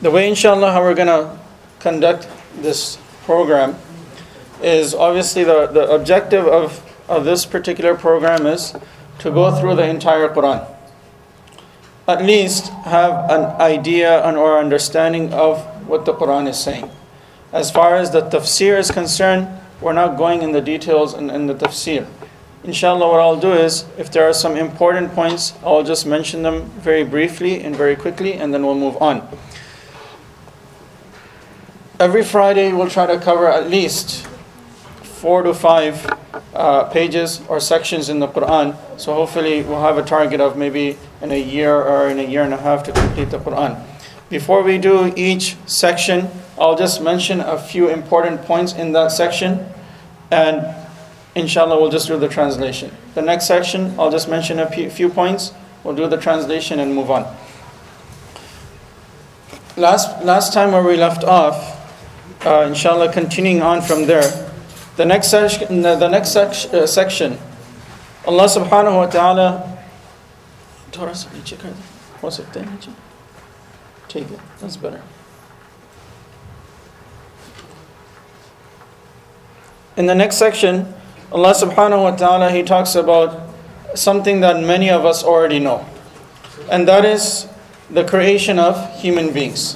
The way, inshallah, how we're going to conduct this program is obviously the objective of this particular program is to go through the entire Quran. At least have an idea or understanding of what the Quran is saying. As far as the tafsir is concerned, we're not going in the details in the tafsir. Inshallah, what I'll do is, if there are some important points, I'll just mention them very briefly and very quickly, and then we'll move on. Every Friday, we'll try to cover at least 4 to 5 pages or sections in the Quran. So hopefully, we'll have a target of maybe in a year or in a year and a half to complete the Quran. Before we do each section, I'll just mention a few important points in that section, and inshallah, we'll just do the translation. The next section, I'll just mention a few points. We'll do the translation and move on. Last time where we left off, inshallah, continuing on from there. The next section, Allah subhanahu wa ta'ala. Take it. That's better. In the next section, Allah subhanahu wa ta'ala, He talks about something that many of us already know. And that is the creation of human beings.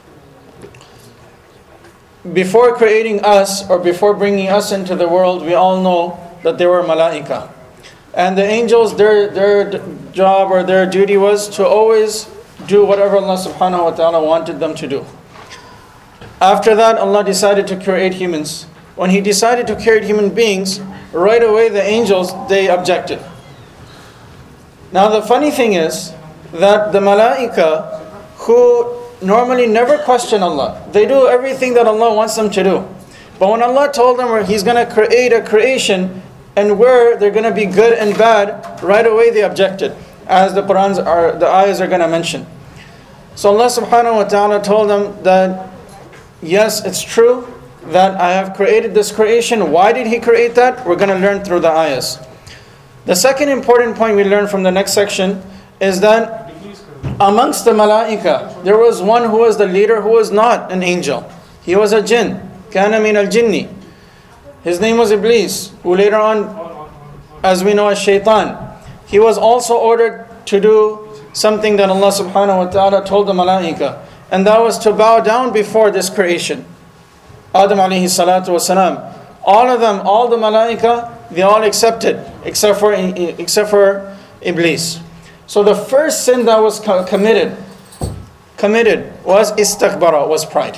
Before creating us, or before bringing us into the world, we all know that there were malaika. And the angels, their job or their duty was to always do whatever Allah subhanahu wa ta'ala wanted them to do. After that, Allah decided to create humans. When He decided to create human beings, right away the angels, they objected. Now the funny thing is that the malaika, who normally never question Allah, they do everything that Allah wants them to do. But when Allah told them He's going to create a creation and where they're going to be good and bad, right away they objected, as the ayahs are going to mention. So Allah subhanahu wa ta'ala told them that yes, it's true that I have created this creation. Why did He create that? We're going to learn through the ayahs. The second important point we learn from the next section is that amongst the malaika, there was one who was the leader who was not an angel. He was a jinn. Kana min al-jinni. His name was Iblis, who later on, as we know, as shaitan. He was also ordered to do something that Allah subhanahu wa ta'ala told the malaika. And that was to bow down before this creation. Adam alayhi salatu wasalam. All of them, all the malaika, they all accepted, except for Iblis. So the first sin that was committed was istakbara, was pride.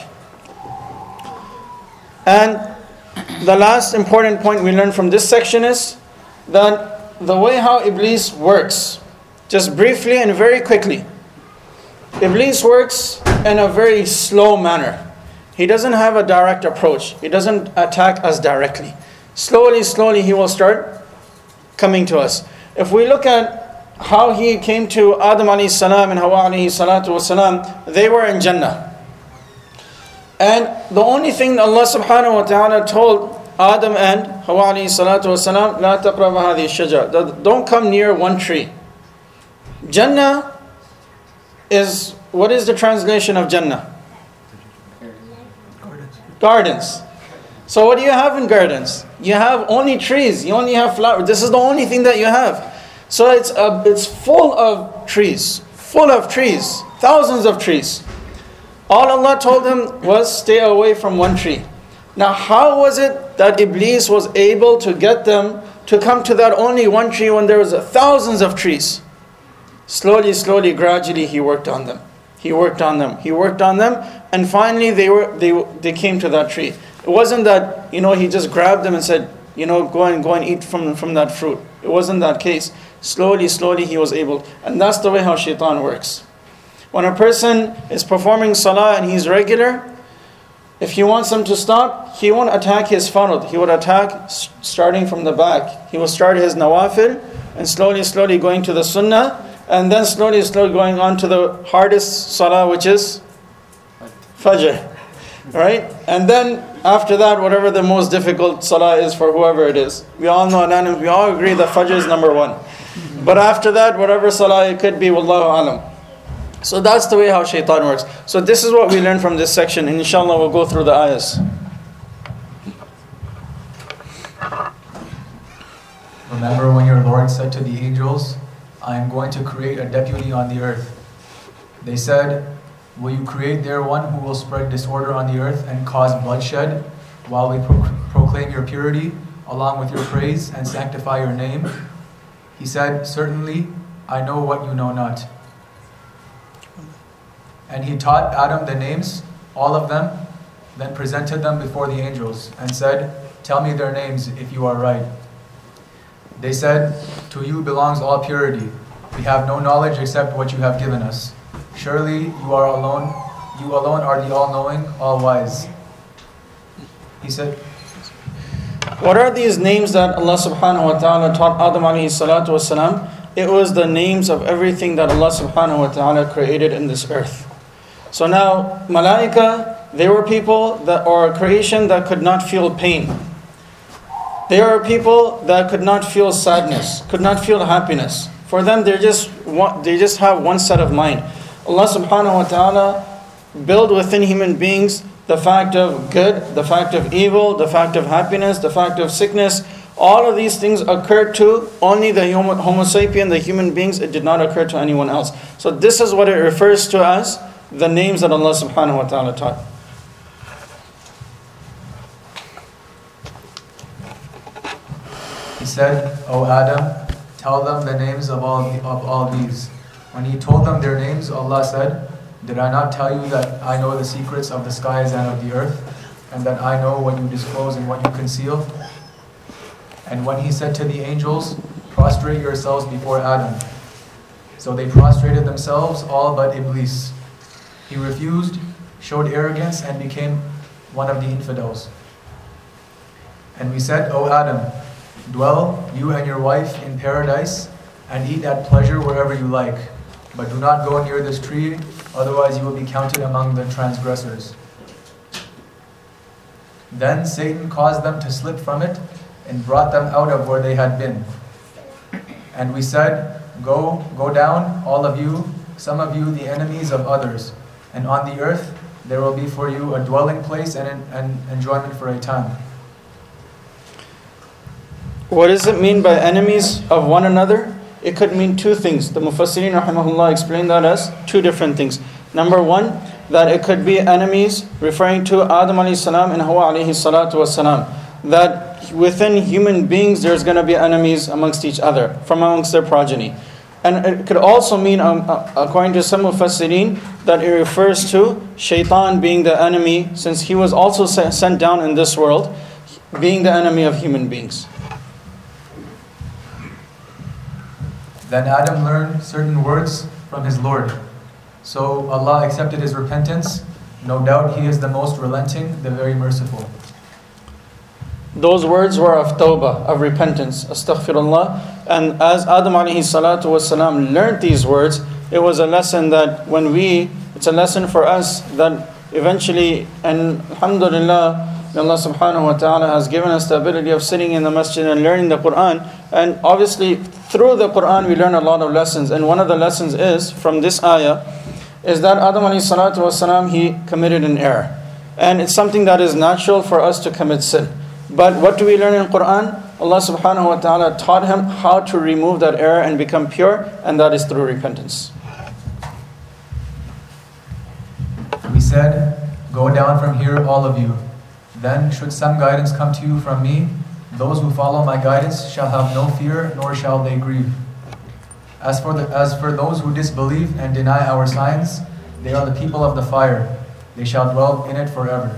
And the last important point we learn from this section is that the way how Iblis works, just briefly and very quickly, Iblis works in a very slow manner. He doesn't have a direct approach. He doesn't attack us directly. Slowly he will start coming to us. If we look at how he came to Adam alayhi salam and Hawa alayhi salatu wasalam, they were in Jannah. And the only thing Allah subhanahu wa ta'ala told Adam and Hawa alayhi salatu wasalam, La taqraba hadhihi shajar, don't come near one tree. Jannah is, what is the translation of Jannah? Gardens. So what do you have in gardens? You have only trees. You only have flowers. This is the only thing that you have. So it's full of trees. Thousands of trees. All Allah told him was stay away from one tree. Now how was it that Iblis was able to get them to come to that only one tree when there was thousands of trees? Slowly, gradually he worked on them. And finally they came to that tree. It wasn't that, he just grabbed them and said, go and eat from that fruit. It wasn't that case. Slowly he was able. And that's the way how shaitan works. When a person is performing salah and he's regular, if he wants them to stop, he won't attack his farad. He would attack starting from the back. He will start his nawafil and slowly going to the sunnah, and then slowly going on to the hardest salah, which is Fajr. Right? And then after that, whatever the most difficult salah is for whoever it is. We all know, we all agree that Fajr is number one. But after that, whatever salah it could be, wallahu alam. So that's the way how shaitan works. So this is what we learn from this section. And inshallah we'll go through the ayahs. Remember when your Lord said to the angels, I am going to create a deputy on the earth. They said, will you create there one who will spread disorder on the earth and cause bloodshed while we proclaim your purity along with your praise and sanctify your name? He said, certainly, I know what you know not. And he taught Adam the names, all of them, then presented them before the angels and said, tell me their names if you are right. They said, to you belongs all purity. We have no knowledge except what you have given us. Surely you alone are the all-knowing, all-wise. He said, what are these names that Allah subhanahu wa ta'ala taught Adam alayhi salatu wasalam? It was the names of everything that Allah subhanahu wa ta'ala created in this earth. So now, malaika, they were people that, or a creation that could not feel pain. They are people that could not feel sadness, could not feel happiness. For them, they just have one set of mind. Allah subhanahu wa ta'ala built within human beings the fact of good, the fact of evil, the fact of happiness, the fact of sickness. All of these things occurred to only the Homo sapien, the human beings. It did not occur to anyone else. So this is what it refers to as the names that Allah subhanahu wa ta'ala taught. He said, O Adam, tell them the names of all these. When he told them their names, Allah said, did I not tell you that I know the secrets of the skies and of the earth, and that I know what you disclose and what you conceal? And when he said to the angels, prostrate yourselves before Adam. So they prostrated themselves, all but Iblis. He refused, showed arrogance, and became one of the infidels. And we said, O Adam, dwell, you and your wife, in paradise, and eat at pleasure wherever you like. But do not go near this tree, otherwise you will be counted among the transgressors. Then Satan caused them to slip from it, and brought them out of where they had been. And we said, go down, all of you, some of you the enemies of others, and on the earth there will be for you a dwelling place and enjoyment for a time. What does it mean by enemies of one another? It could mean two things. The Mufassirin rahimahullah explained that as two different things. Number one, that it could be enemies referring to Adam alayhi salam and Hawa alayhi salatu wasalam. That within human beings there's going to be enemies amongst each other, from amongst their progeny. And it could also mean, according to some Mufassirin, that it refers to shaitan being the enemy, since he was also sent down in this world, being the enemy of human beings. Then Adam learned certain words from his Lord. So Allah accepted his repentance. No doubt He is the most relenting, the very merciful. Those words were of tawbah, of repentance, astaghfirullah. And as Adam alayhi salatu wasalam learned these words, it was a lesson that it's a lesson for us that eventually, and alhamdulillah, Allah subhanahu wa ta'ala has given us the ability of sitting in the masjid and learning the Quran. And obviously through the Quran we learn a lot of lessons. And one of the lessons is, from this ayah, is that Adam alayhi salatu wasalam, he committed an error. And it's something that is natural for us to commit sin. But what do we learn in Quran? Allah subhanahu wa ta'ala taught him how to remove that error and become pure, and that is through repentance. We said, go down from here, all of you. Then should some guidance come to you from me, those who follow my guidance shall have no fear, nor shall they grieve. As for those who disbelieve and deny our signs, they are the people of the fire. They shall dwell in it forever.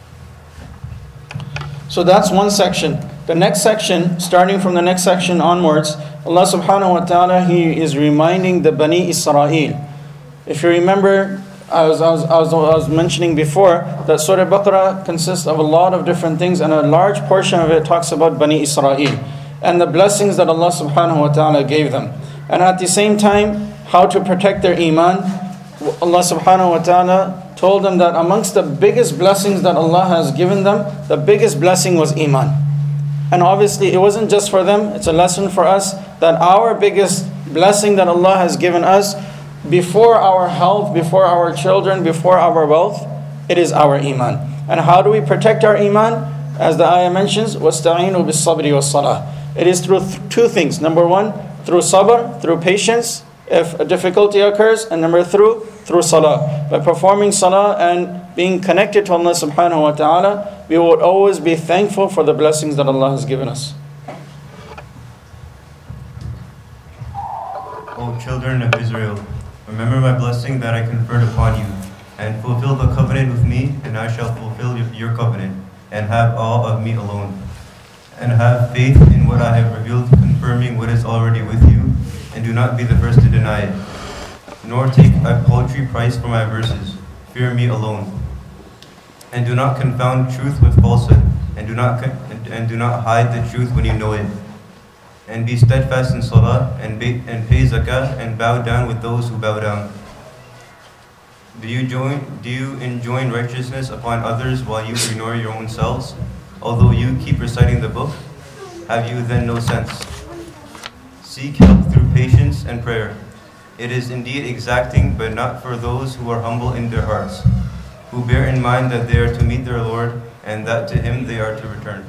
So that's one section. The next section, starting from the next section onwards, Allah subhanahu wa ta'ala, He is reminding the Bani Israel. If you remember, I was mentioning before that Surah Baqarah consists of a lot of different things, and a large portion of it talks about Bani Israel and the blessings that Allah subhanahu wa ta'ala gave them. And at the same time, how to protect their iman. Allah subhanahu wa ta'ala told them that amongst the biggest blessings that Allah has given them, the biggest blessing was iman. And obviously it wasn't just for them, it's a lesson for us that our biggest blessing that Allah has given us before our health, before our children, before our wealth, it is our iman. And how do we protect our iman? As the ayah mentions, وَاسْتَعِينُوا بِالصَّبْرِ وَالصَّلَاةِ. It is through two things. Number one, through sabr, through patience, if a difficulty occurs. And number two, through salah. By performing salah and being connected to Allah subhanahu wa ta'ala, we would always be thankful for the blessings that Allah has given us. O children of Israel, remember my blessing that I conferred upon you, and fulfill the covenant with me, and I shall fulfill your covenant, and have awe of me alone. And have faith in what I have revealed, confirming what is already with you, and do not be the first to deny it. Nor take a paltry price for my verses. Fear me alone. And do not confound truth with falsehood, and do not hide the truth when you know it. And be steadfast in salah, and pay zakah, and bow down with those who bow down. Do you enjoin righteousness upon others while you ignore your own selves? Although you keep reciting the book, have you then no sense? Seek help through patience and prayer. It is indeed exacting, but not for those who are humble in their hearts, who bear in mind that they are to meet their Lord, and that to Him they are to return.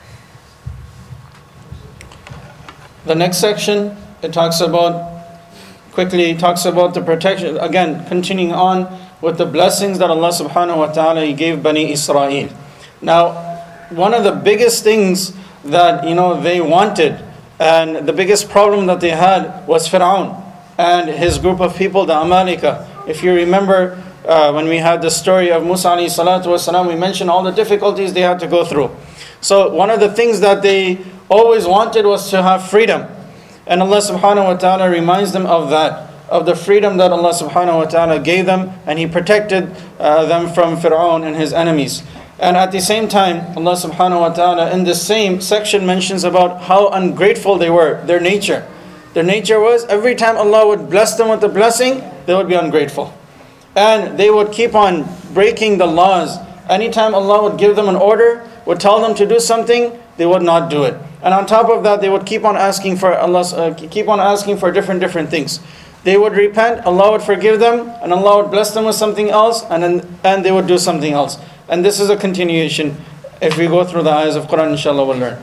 The next section, it talks about the protection. Again, continuing on with the blessings that Allah subhanahu wa ta'ala He gave Bani Israel. Now, one of the biggest things that they wanted, and the biggest problem that they had, was Fir'aun and his group of people, the Amalika. If you remember, when we had the story of Musa alayhi salatu wasalam, we mentioned all the difficulties they had to go through. So one of the things that they always wanted was to have freedom. And Allah subhanahu wa ta'ala reminds them of that, of the freedom that Allah subhanahu wa ta'ala gave them, and He protected them from Fir'aun and his enemies. And at the same time, Allah subhanahu wa ta'ala in the same section mentions about how ungrateful they were, their nature. Their nature was, every time Allah would bless them with a blessing, they would be ungrateful. And they would keep on breaking the laws. Anytime Allah would give them an order, would tell them to do something, they would not do it. And on top of that, they would keep on asking for different things. They would repent, Allah would forgive them, and Allah would bless them with something else, and they would do something else. And this is a continuation. If we go through the ayahs of Quran, inshallah, we'll learn.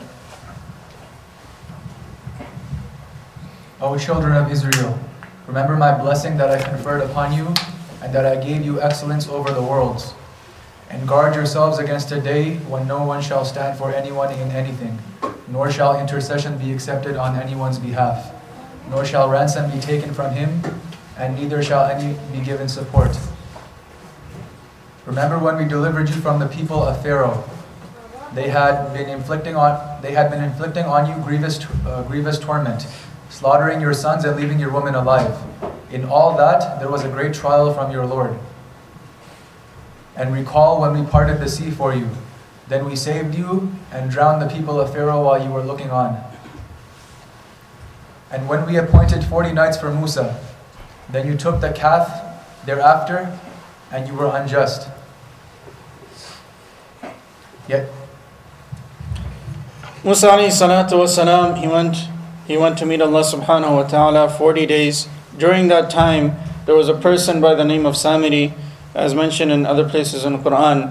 O children of Israel, remember my blessing that I conferred upon you, and that I gave you excellence over the worlds. And guard yourselves against a day when no one shall stand for anyone in anything, nor shall intercession be accepted on anyone's behalf, nor shall ransom be taken from him, and neither shall any be given support. Remember when we delivered you from the people of Pharaoh. They had been inflicting on you grievous torment, slaughtering your sons and leaving your women alive. In all that there was a great trial from your Lord. And recall when we parted the sea for you. Then we saved you and drowned the people of Pharaoh while you were looking on. And when we appointed 40 nights for Musa, then you took the calf thereafter, and you were unjust. Yet Musa alayhi salatu wasalam, he went to meet Allah subhanahu wa ta'ala 40 days. During that time, there was a person by the name of Samiri, as mentioned in other places in the Quran.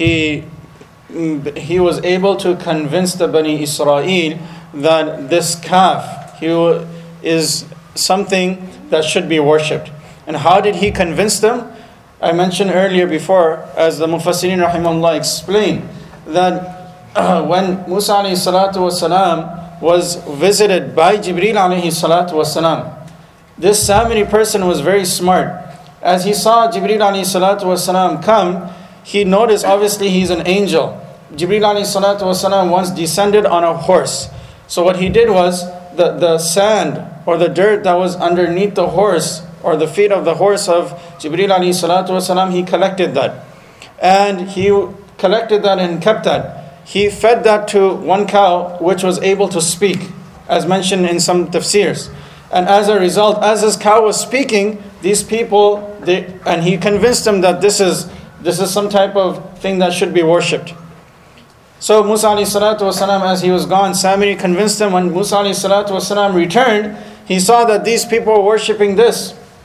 He was able to convince the Bani Israel that this calf is something that should be worshipped. And how did he convince them? I mentioned earlier before, as the Mufassirin rahimahullah explained, that when Musa alayhi salatu wasalam was visited by Jibreel alayhi salatu wasalam, this Samiri person was very smart. As he saw Jibreel alayhi salatu wasalam come, he noticed, obviously he's an angel. Jibreel alayhi salatu wasalam once descended on a horse. So what he did was, the sand or the dirt that was underneath the horse, or the feet of the horse of Jibreel alayhi salatu wasalam, he collected that. And he collected that and kept that. He fed that to one cow which was able to speak, as mentioned in some tafsirs. And as a result, as this cow was speaking, these people, and he convinced them that this is some type of thing that should be worshipped. So Musa alayhi salatu wasalam, as he was gone, Samiri convinced him. When Musa alayhi salatu wasalam returned, he saw that these people were worshipping this.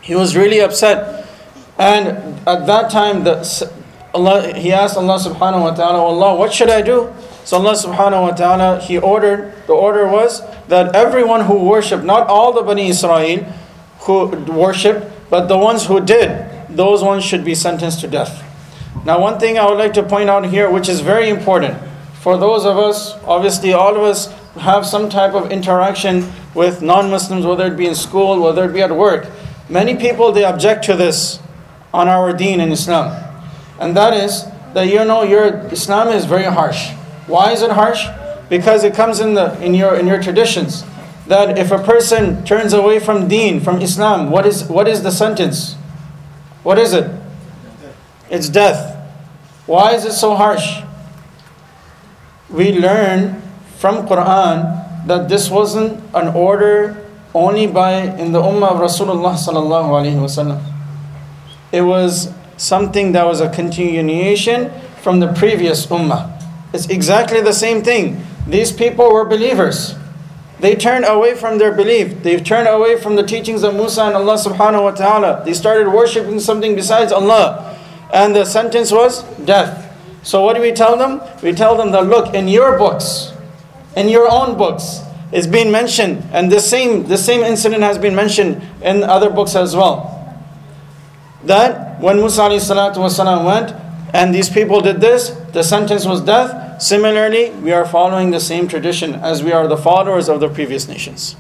He was really upset. And at that time, he asked Allah subhanahu wa ta'ala, Allah, what should I do? So Allah subhanahu wa ta'ala, the order was that everyone who worshipped, not all the Bani Israel who worshipped, but the ones who did, those ones should be sentenced to death. Now one thing I would like to point out here, which is very important, for those of us, obviously all of us have some type of interaction with non-Muslims, whether it be in school, whether it be at work. Many people, they object to this on our deen in Islam. And that is that your Islam is very harsh. Why is it harsh? Because it comes in your traditions. That if a person turns away from deen, from Islam, what is the sentence? What is it? It's death. Why is it so harsh? We learn from Quran that this wasn't an order only in the ummah of Rasulullah sallallahu alaihi wasallam. It was something that was a continuation from the previous ummah. It's exactly the same thing. These people were believers. They turned away from their belief. They turned away from the teachings of Musa and Allah subhanahu wa ta'ala. They started worshipping something besides Allah. And the sentence was death. So what do we tell them? We tell them that look, in your books, in your own books, it's being mentioned, and the same incident has been mentioned in other books as well. That when Musa alayhi salatu wasalam went, and these people did this, the sentence was death. Similarly, we are following the same tradition as we are the followers of the previous nations.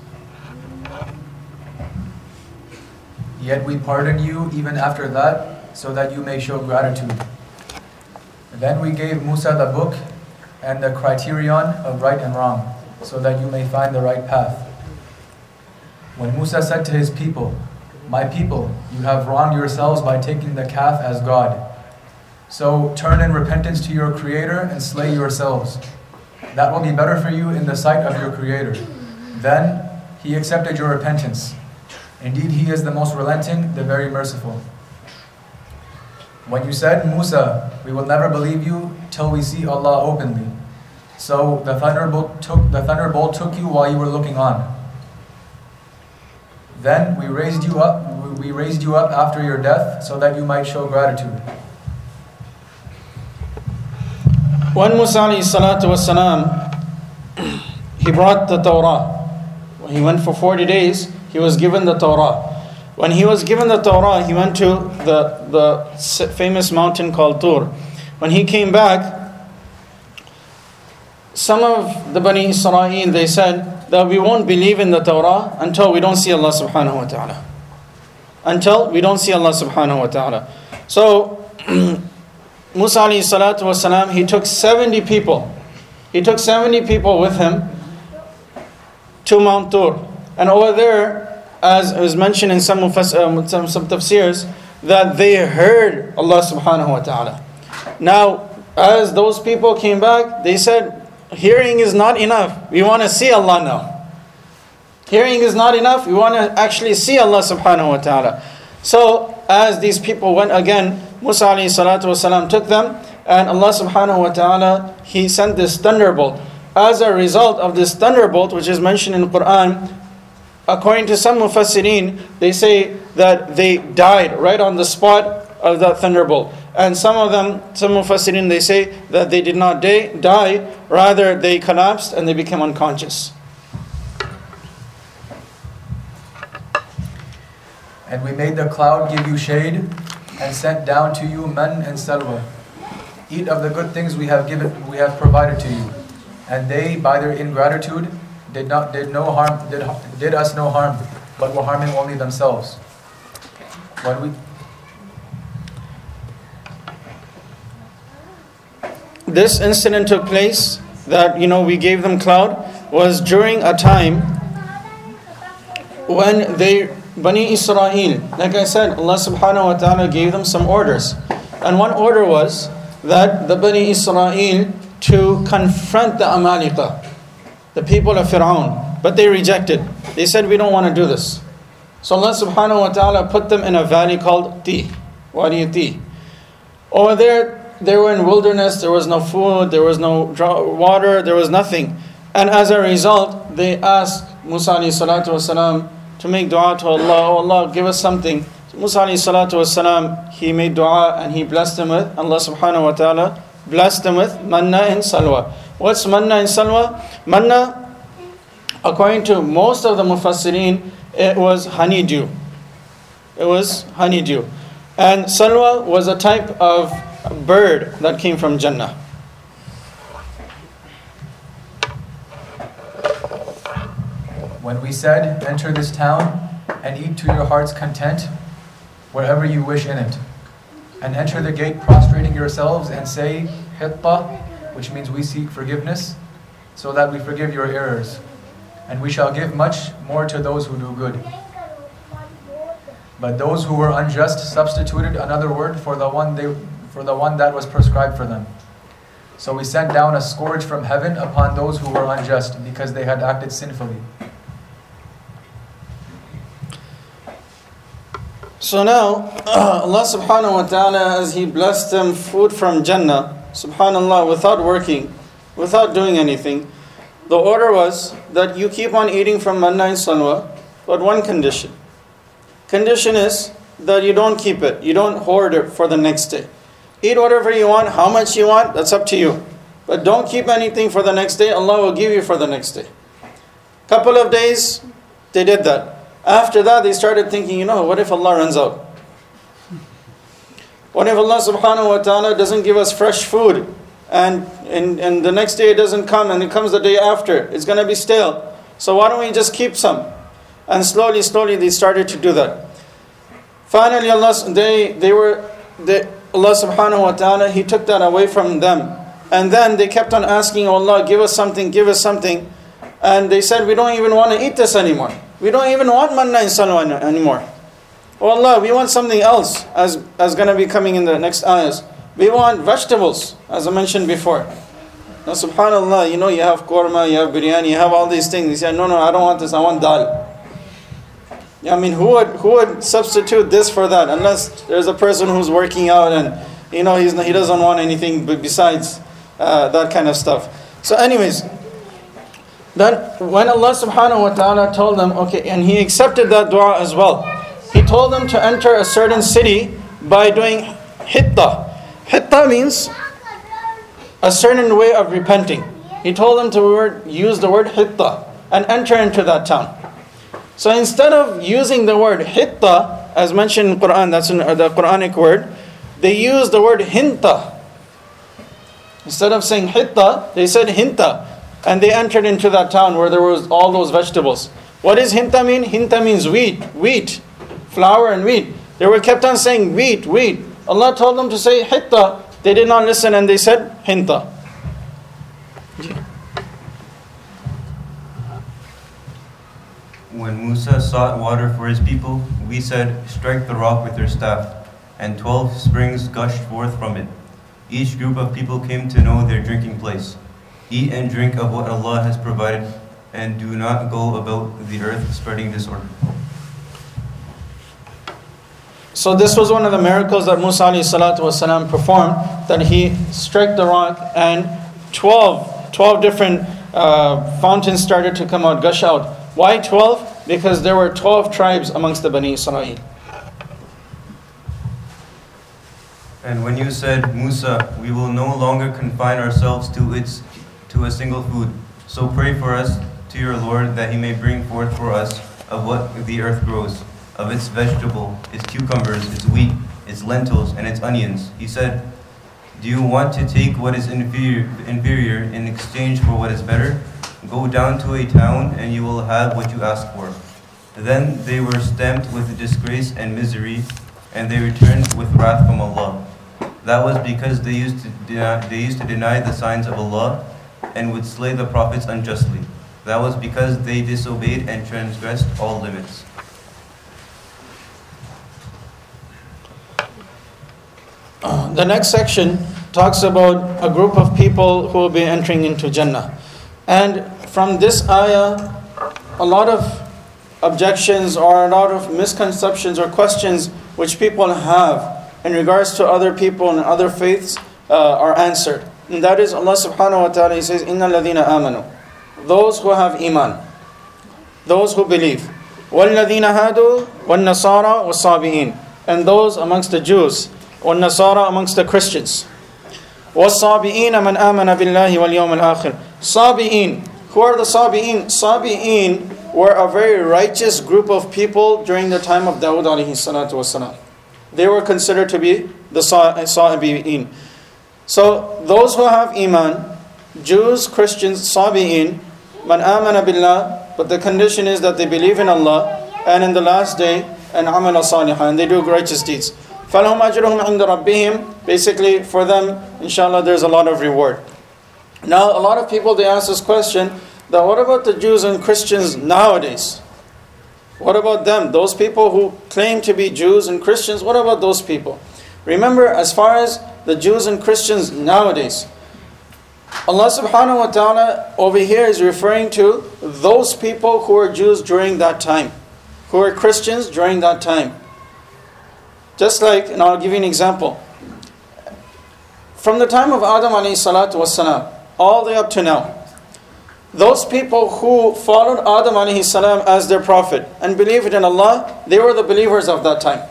Yet we pardon you even after that, so that you may show gratitude. Then we gave Musa the book and the criterion of right and wrong, so that you may find the right path. When Musa said to his people, my people, you have wronged yourselves by taking the calf as God. So turn in repentance to your Creator and slay yourselves. That will be better for you in the sight of your Creator. Then He accepted your repentance. Indeed, He is the most relenting, the very merciful. When you said, Musa, we will never believe you till we see Allah openly. So the thunderbolt took you while you were looking on. Then we raised you up after your death so that you might show gratitude. When Musa alayhi salatu wasalam, he brought the Torah. When he went for 40 days, he was given the Torah. When he was given the Torah, he went to the famous mountain called Tur. When he came back, some of the Bani Israel, they said that we won't believe in the Torah until we don't see Allah subhanahu wa ta'ala. Until we don't see Allah subhanahu wa ta'ala. So, Musa alayhi salatu wasalam, he took 70 people. He took 70 people with him to Mount Tur. And over there, as was mentioned in some tafsirs, that they heard Allah subhanahu wa ta'ala. Now, as those people came back, they said, hearing is not enough. We want to see Allah now. Hearing is not enough. We want to actually see Allah subhanahu wa ta'ala. So, as these people went again, Musa alayhi salatu wasalam took them, and Allah subhanahu wa ta'ala, He sent this thunderbolt. As a result of this thunderbolt, which is mentioned in the Quran, according to some mufassirin, they say that they died right on the spot of that thunderbolt. And some mufassirin, they say that they did not die, rather they collapsed and they became unconscious. And we made the cloud give you shade, and sent down to you man and salwa. Eat of the good things we have provided to you. And they, by their ingratitude, did us no harm, but were harming only themselves. This incident took place that we gave them cloud was during a time when Bani Israel, like I said, Allah subhanahu wa ta'ala gave them some orders. And one order was that the Bani Israel to confront the Amalika, the people of Fir'aun. But they rejected. They said, we don't want to do this. So Allah subhanahu wa ta'ala put them in a valley called Ti, Wadi Ti. Over there, they were in wilderness, there was no food, there was no water, there was nothing. And as a result, they asked Musa alayhi salatu wasalam to make dua to Allah, oh Allah, give us something. Musa alayhi salatu wasalam, he made dua and he blessed him with, Allah subhanahu wa ta'ala blessed him with manna and salwa. What's manna and salwa? Manna, according to most of the mufassirin, it was honeydew. It was honeydew. And salwa was a type of bird that came from Jannah. When we said, enter this town and eat to your heart's content, wherever you wish in it, and enter the gate prostrating yourselves and say, hitta, which means we seek forgiveness, so that we forgive your errors. And we shall give much more to those who do good. But those who were unjust substituted another word for the one that was prescribed for them. So we sent down a scourge from heaven upon those who were unjust, because they had acted sinfully. So now, Allah subhanahu wa ta'ala, as He blessed them food from Jannah, subhanallah, without working, without doing anything, the order was that you keep on eating from manna and salwa, but one condition. Condition is that you don't keep it, you don't hoard it for the next day. Eat whatever you want, how much you want, that's up to you. But don't keep anything for the next day, Allah will give you for the next day. Couple of days, they did that. After that, they started thinking, what if Allah runs out? What if Allah subhanahu wa ta'ala doesn't give us fresh food, and the next day it doesn't come, and it comes the day after? It's going to be stale. So why don't we just keep some? And slowly they started to do that. Finally, Allah subhanahu wa ta'ala, He took that away from them. And then they kept on asking, oh Allah, give us something, give us something. And they said, we don't even want to eat this anymore. We don't even want manna and salwa anymore. Oh Allah, we want something else, as going to be coming in the next ayahs. We want vegetables, as I mentioned before. Now subhanallah, you have korma, you have biryani, you have all these things. He said, no, I don't want this, I want dal. I mean, who would substitute this for that? Unless there's a person who's working out and he doesn't want anything besides that kind of stuff. So anyways, then when Allah subhanahu wa ta'ala told them, okay, and He accepted that dua as well. He told them to enter a certain city by doing hitta. Hitta means a certain way of repenting. He told them to use the word hitta and enter into that town. So instead of using the word hitta, as mentioned in Quran, that's the Quranic word, they used the word hinta. Instead of saying hitta, they said hinta. And they entered into that town where there was all those vegetables. What does hinta mean? Hinta means wheat, flour and wheat. They were kept on saying wheat. Allah told them to say hitta. They did not listen and they said hinta. When Musa sought water for his people, we said, strike the rock with your staff, and 12 springs gushed forth from it. Each group of people came to know their drinking place. Eat and drink of what Allah has provided, and do not go about the earth spreading disorder. So this was one of the miracles that Musa alayhi salatu wasalam performed, that he struck the rock and 12 different fountains started to come out, gush out. Why 12? Because there were 12 tribes amongst the Bani Israel. And when you said, Musa, we will no longer confine ourselves to a single food, so pray for us to your Lord that He may bring forth for us of what the earth grows, of its vegetable, its cucumbers, its wheat, its lentils, and its onions. He said, do you want to take what is inferior in exchange for what is better? Go down to a town and you will have what you ask for. Then they were stamped with disgrace and misery, and they returned with wrath from Allah. That was because they used to deny the signs of Allah and would slay the prophets unjustly. That was because they disobeyed and transgressed all limits. The next section talks about a group of people who will be entering into Jannah. And from this ayah, a lot of objections or a lot of misconceptions or questions which people have in regards to other people and other faiths are answered. And that is Allah subhanahu wa ta'ala, He says, Inna ladina amanu. Those who have iman. Those who believe. وَالَّذِينَ هَادُوا وَالنَّصَارَى وَالصَّابِئِينَ. and those amongst the Jews, وَالنَّصَارَى amongst the Christians. وَالصَّابِئِينَ مَنْ آمَنَ بِاللَّهِ وَالْيَوْمِ الْآخِرِ. Sabi'in. Who are the Sabi'in? Sabi'in were a very righteous group of people during the time of Dawud alayhi salatu wasalam. They were considered to be the Sabi'in. So those who have Iman, Jews, Christians, Sabi'in, man amana billah, but the condition is that they believe in Allah and in the last day, and amala salihah, and they do righteous deeds. فَلَهُمْ أَجْرُهُمْ عِنْدَ رَبِّهِمْ. Basically, for them, inshallah, there's a lot of reward. Now, a lot of people, they ask this question, that what about the Jews and Christians nowadays? What about them? Those people who claim to be Jews and Christians, what about those people? Remember, as far as the Jews and Christians nowadays, Allah subhanahu wa ta'ala over here is referring to those people who were Jews during that time, who were Christians during that time. Just like, and I'll give you an example. From the time of Adam alayhi salatu wassalam, all the way up to now, those people who followed Adam alayhi salam as their prophet and believed in Allah, they were the believers of that time.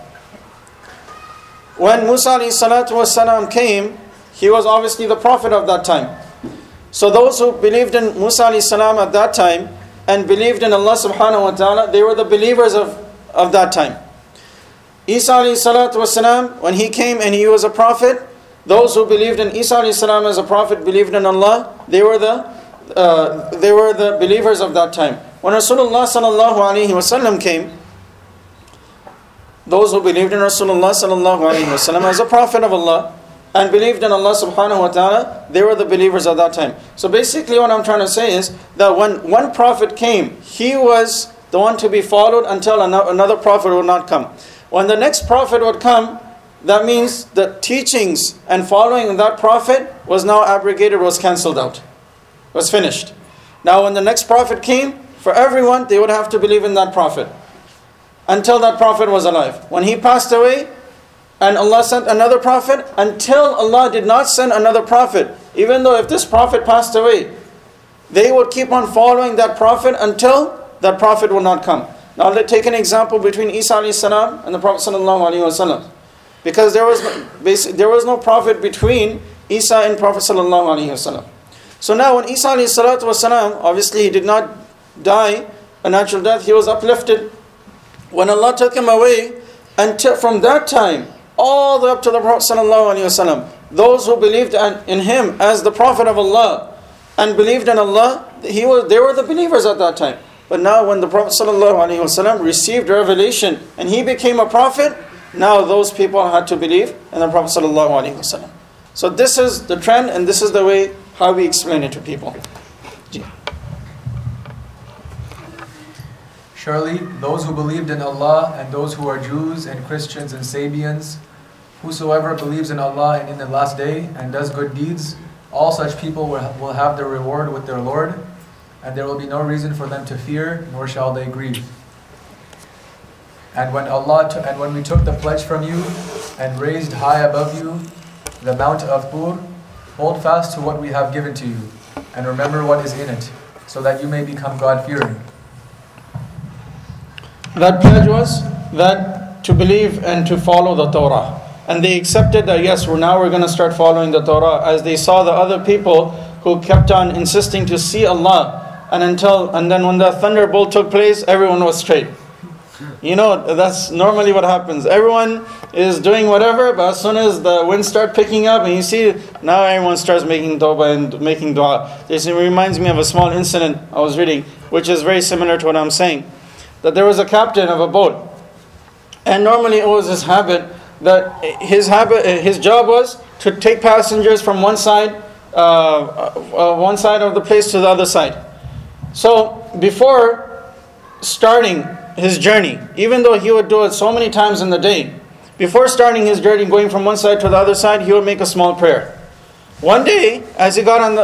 When Musa alayhi salatu wassalam came, he was obviously the prophet of that time. So those who believed in Musa alayhi salam at that time and believed in Allah subhanahu wa ta'ala, they were the believers of that time. Isa alayhi salatu wassalam, when he came and he was a prophet, those who believed in Isa alayhi salam as a prophet, believed in Allah, they were the believers of that time. When Rasulullah sallallahu alayhi wasallam came, those who believed in Rasulullah sallallahu alayhi wasallam as a prophet of Allah and believed in Allah subhanahu wa ta'ala, they were the believers of that time. So basically what I'm trying to say is that when one prophet came, he was the one to be followed until another prophet would not come. When the next prophet would come, that means the teachings and following that prophet was now abrogated, was cancelled out, was finished. Now when the next prophet came, for everyone, they would have to believe in that prophet until that prophet was alive. When he passed away and Allah sent another prophet, until Allah did not send another prophet, even though if this prophet passed away, they would keep on following that prophet until that prophet would not come. Now let's take an example between Isa alayhi salam and the Prophet sallallahu alaihi wasallam. Because there was no prophet between Isa and Prophet sallallahu alaihi wasallam. So now when Isa alayhi salatu wasalam, obviously he did not die a natural death, he was uplifted. When Allah took him away, until from that time, all the way up to the Prophet sallallahu alaihi wasallam, those who believed in him as the Prophet of Allah and believed in Allah, they were the believers at that time. But now when the Prophet ﷺ received revelation and he became a prophet, now those people had to believe in the Prophet ﷺ. So this is the trend and this is the way how we explain it to people. Surely those who believed in Allah and those who are Jews and Christians and Sabians, whosoever believes in Allah and in the last day and does good deeds, all such people will have their reward with their Lord, and there will be no reason for them to fear, nor shall they grieve. And when we took the pledge from you and raised high above you the mount of Tur, hold fast to what we have given to you, and remember what is in it, so that you may become God-fearing. That pledge was that to believe and to follow the Torah. And they accepted that yes, we're going to start following the Torah, as they saw the other people who kept on insisting to see Allah. And then when the thunderbolt took place, everyone was straight. You know, that's normally what happens. Everyone is doing whatever, but as soon as the winds start picking up, and you see, now everyone starts making tawbah and making dua. This reminds me of a small incident I was reading, which is very similar to what I'm saying. That there was a captain of a boat, and normally it was his habit, that his job was to take passengers from one side of the place to the other side. So before starting his journey, even though he would do it so many times in the day, before starting his journey, going from one side to the other side, he would make a small prayer. One day, as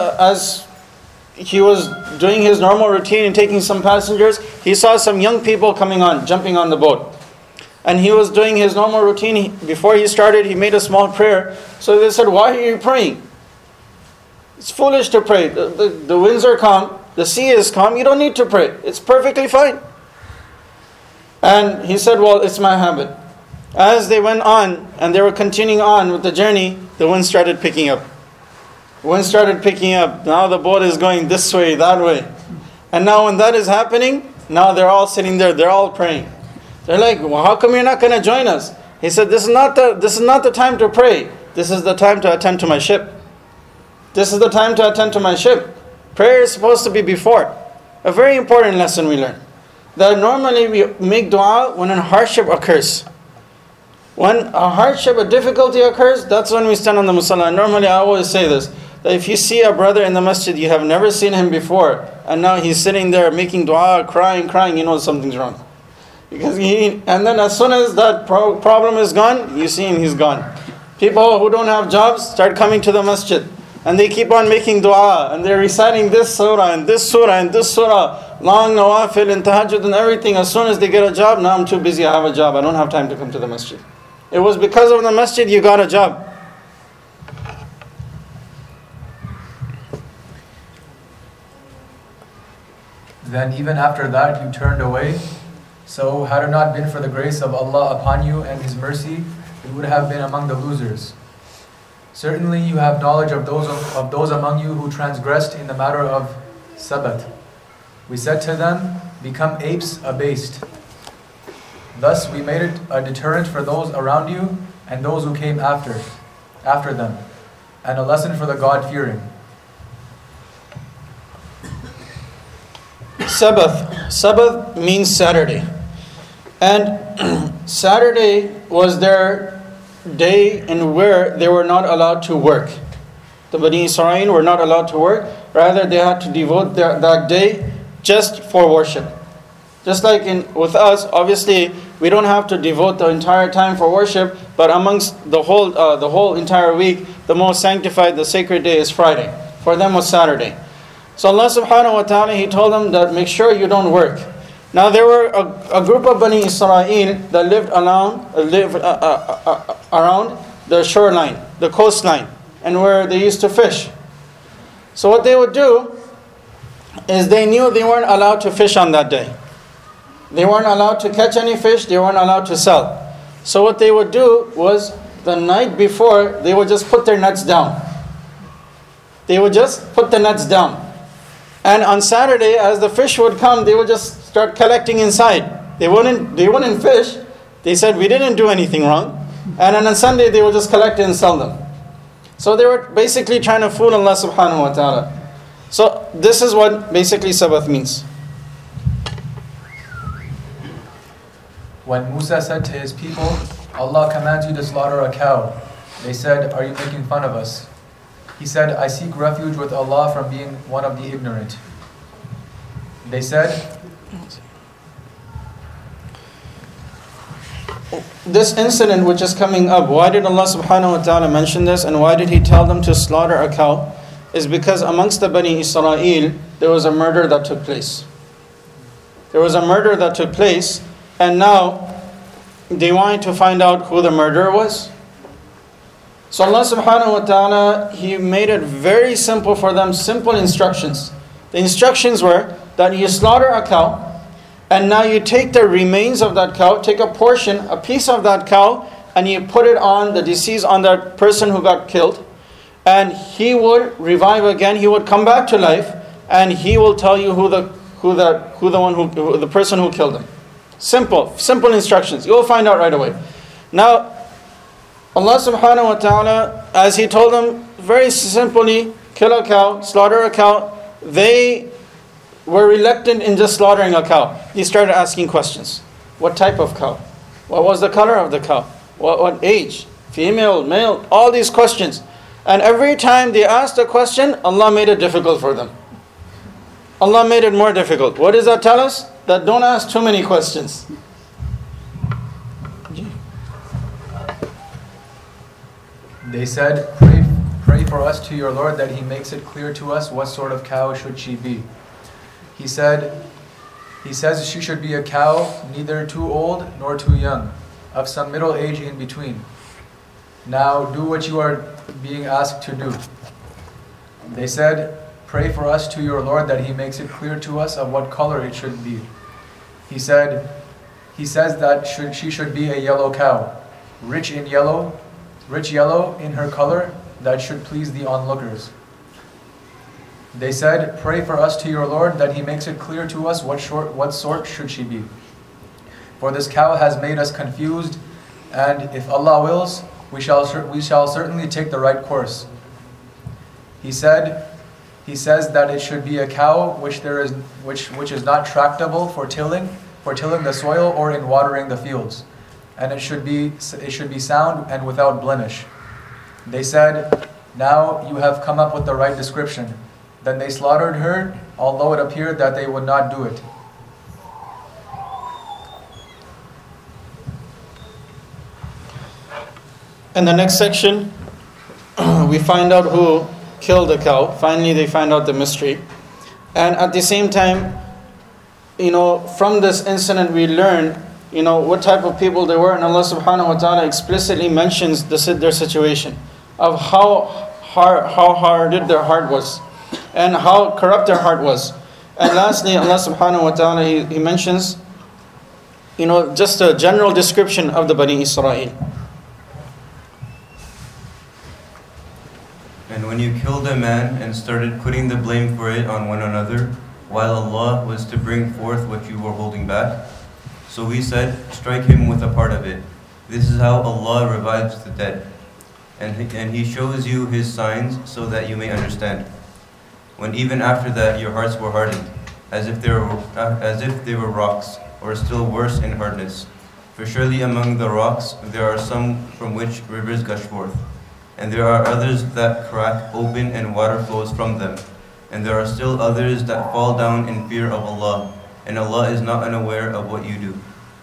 he was doing his normal routine and taking some passengers, he saw some young people jumping on the boat. And he was doing his normal routine. Before he started, he made a small prayer. So they said, "Why are you praying? It's foolish to pray. The winds are calm. The sea is calm. You don't need to pray. It's perfectly fine." And he said, "Well, it's my habit." As they went on and they were continuing on with the journey, the wind started picking up. Wind started picking up. Now the boat is going this way, that way. And now when that is happening, now they're all sitting there, they're all praying. They're like, well, how come you're not going to join us? He said, this is not the time to pray. This is the time to attend to my ship. This is the time to attend to my ship. Prayer is supposed to be before. A very important lesson we learn. That normally we make dua when a hardship occurs. When a hardship, a difficulty occurs, that's when we stand on the musalla. Normally I always say this, that if you see a brother in the masjid, you have never seen him before, and now he's sitting there making dua, crying, you know something's wrong. And then as soon as that problem is gone, you see him, he's gone. People who don't have jobs start coming to the masjid. And they keep on making dua. And they're reciting this surah and this surah and this surah. Long nawafil and tahajjud and everything. As soon as they get a job, now I'm too busy, I have a job. I don't have time to come to the masjid. It was because of the masjid you got a job. Then even after that you turned away. So had it not been for the grace of Allah upon you and His mercy, you would have been among the losers. Certainly you have knowledge of those among you who transgressed in the matter of Sabbath. We said to them, become apes abased. Thus we made it a deterrent for those around you and those who came after them, and a lesson for the God-fearing. Sabbath means Saturday. And Saturday was their day in where they were not allowed to work. The Bani Israel were not allowed to work. Rather, they had to devote that day just for worship. Just like with us, obviously, we don't have to devote the entire time for worship, but amongst the whole entire week, the most sanctified, the sacred day is Friday. For them was Saturday. So Allah subhanahu wa ta'ala, He told them that make sure you don't work. Now there were a group of Bani Israel that lived around the shoreline, the coastline, and where they used to fish. So what they would do is they knew they weren't allowed to fish on that day. They weren't allowed to catch any fish, they weren't allowed to sell. So what they would do was the night before, they would just put their nets down. They would just put the nets down. And on Saturday, as the fish would come, they would just start collecting inside. They wouldn't fish. They said, we didn't do anything wrong. And then on Sunday, they would just collect it and sell them. So they were basically trying to fool Allah subhanahu wa ta'ala. So this is what basically Sabbath means. When Musa said to his people, Allah commands you to slaughter a cow, they said, are you making fun of us? He said, I seek refuge with Allah from being one of the ignorant. They said, this incident which is coming up, why did Allah subhanahu wa ta'ala mention this and why did He tell them to slaughter a cow? Is because amongst the Bani Israel, there was a murder that took place. There was a murder that took place, and now they wanted to find out who the murderer was. So Allah subhanahu wa ta'ala, He made it very simple for them, simple instructions. The instructions were that you slaughter a cow, and now you take the remains of that cow, take a portion, a piece of that cow, and you put it on the deceased, on that person who got killed, and he would revive again, he would come back to life, and he will tell you who the person who killed him. Simple instructions. You will find out right away. Now, Allah subhanahu wa ta'ala, as He told them very simply, kill a cow, slaughter a cow, they were reluctant in just slaughtering a cow. They started asking questions. What type of cow? What was the color of the cow? What age? Female, male? All these questions. And every time they asked a question, Allah made it difficult for them. Allah made it more difficult. What does that tell us? That don't ask too many questions. They said, pray for us to your Lord that He makes it clear to us what sort of cow should she be. He says she should be a cow neither too old nor too young, of some middle age in between. Now do what you are being asked to do. They said, pray for us to your Lord that He makes it clear to us of what color it should be. He says that she should be a yellow cow. rich yellow in her color, that should please the onlookers. They said, "Pray for us to your Lord that He makes it clear to us what sort should she be. For this cow has made us confused, and if Allah wills, we shall certainly take the right course." He says that it should be a cow which is not tractable for tilling the soil or in watering the fields, and it should be sound and without blemish. They said, "Now you have come up with the right description." Then they slaughtered her, although it appeared that they would not do it. In the next section, we find out who killed the cow. Finally, they find out the mystery. And at the same time, from this incident we learn, what type of people they were. And Allah subhanahu wa ta'ala explicitly mentions their situation of how hard their heart was and how corrupt their heart was. And lastly, Allah subhanahu wa ta'ala, He mentions, just a general description of the Bani Israel. And when you killed a man and started putting the blame for it on one another, while Allah was to bring forth what you were holding back, so we said, strike him with a part of it. This is how Allah revives the dead. And He shows you His signs so that you may understand. When even after that your hearts were hardened, as if they were rocks, or still worse in hardness. For surely among the rocks there are some from which rivers gush forth. And there are others that crack open and water flows from them. And there are still others that fall down in fear of Allah. And Allah is not unaware of what you do.